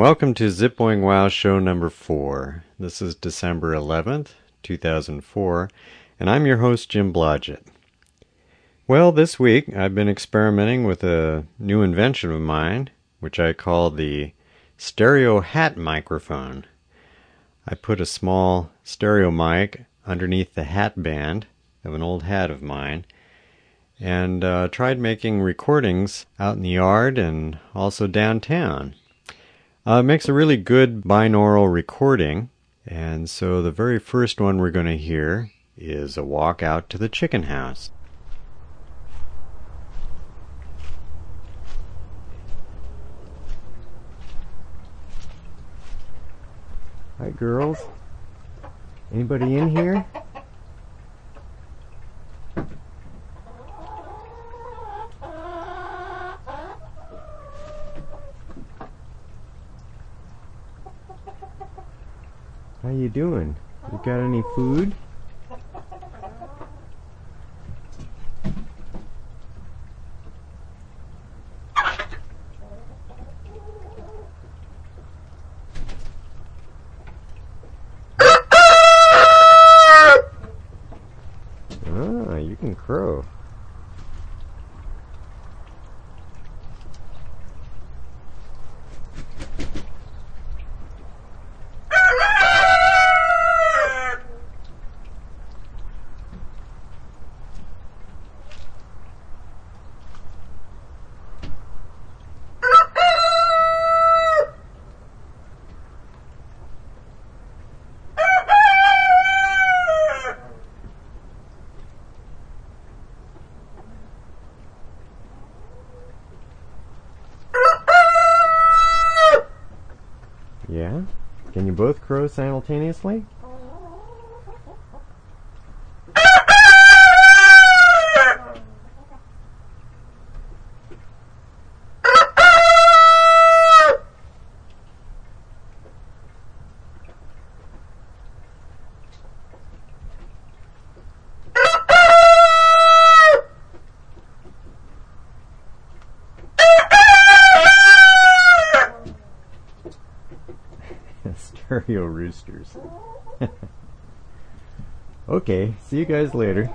welcome to Zipboing Wow show number 4. This is December 11th, 2004, and I'm your host, Jim Blodgett. Well, this week I've been experimenting with a new invention of mine, which I call the stereo hat microphone. I put a small stereo mic underneath the hat band of an old hat of mine, and tried making recordings out in the yard and also downtown. It makes a really good binaural recording, and so the very first one we're going to hear is a walk out to the chicken house. Hi, girls. Anybody in here? How you doing? You got any food? Ah, you can crow. Yeah? Can you both crow simultaneously? Stereo roosters. Okay, see you guys later.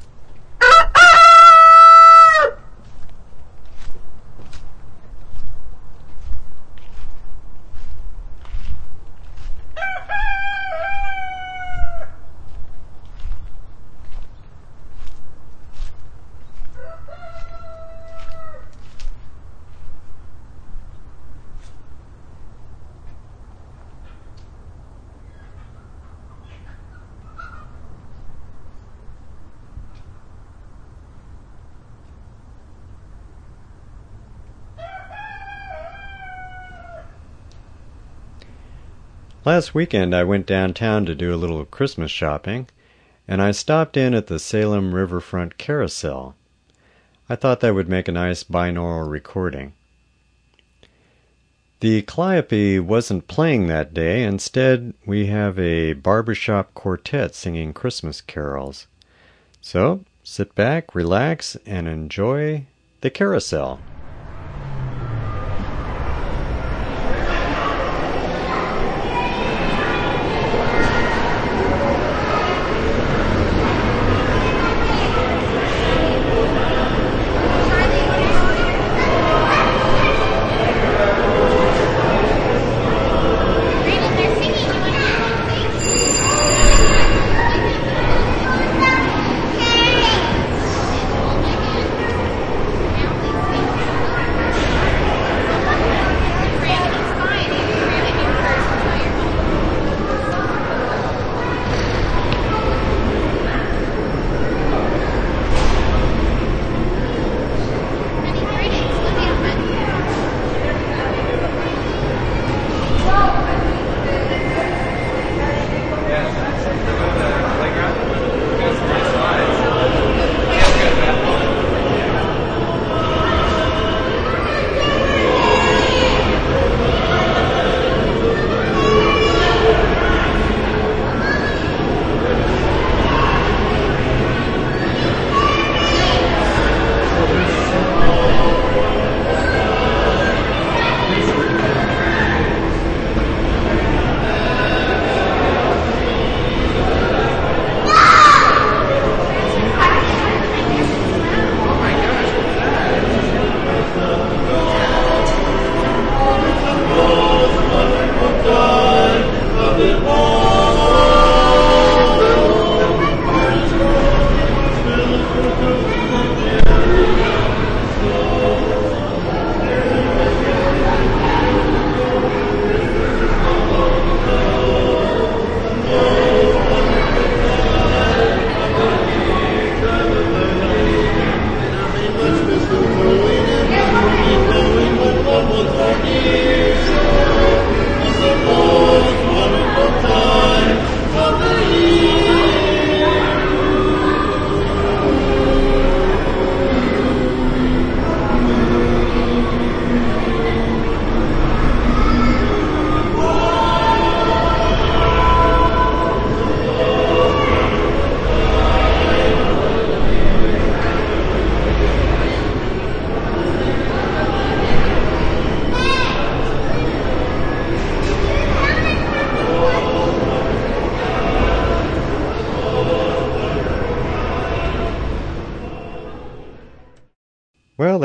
Last weekend I went downtown to do a little Christmas shopping, and I stopped in at the Salem Riverfront Carousel. I thought that would make a nice binaural recording. The Calliope wasn't playing that day. Instead, we have a barbershop quartet singing Christmas carols. So, sit back, relax, and enjoy the carousel.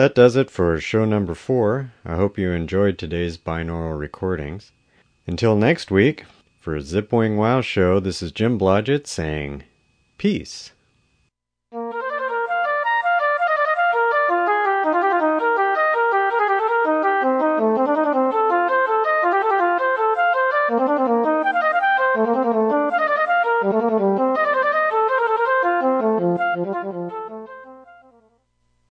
that does it for show number 4. I hope you enjoyed today's binaural recordings. Until next week, for Zipwing Wow Show, this is Jim Blodgett saying peace. Thank you.